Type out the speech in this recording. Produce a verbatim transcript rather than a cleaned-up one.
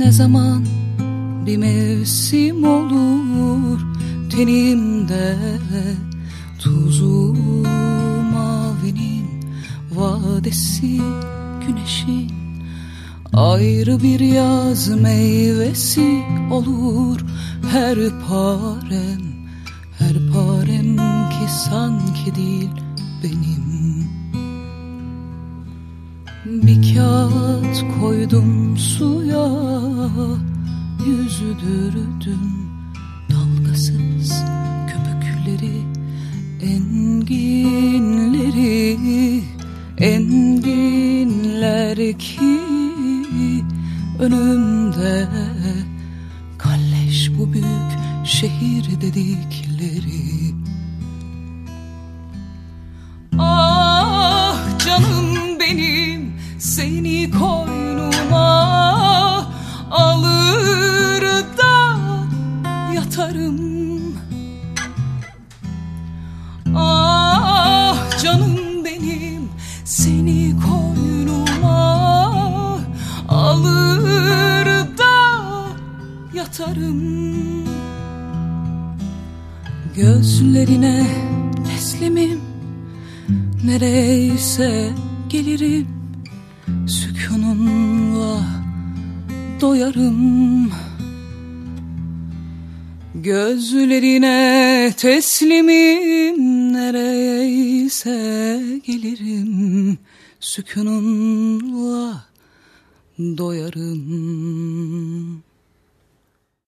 Ne zaman bir mevsim olur tenimde, tuzu mavinin vadesi güneşin, ayrı bir yaz meyvesi olur her parem, her parem ki sanki değil benim. Bir kağıt koydum suya, yüzüdürdüm dalgasız köpükleri, enginleri, enginler ki önümde, kalleş bu büyük şehir dedikleri. Ah canım benim, seni koynuma alır da yatarım. Ah canım benim, seni koynuma alır da yatarım. Gözlerine teslimim, nereyse gelirim, sükununla doyarım. Gözlerine teslimim, nereyse gelirim, sükununla doyarım.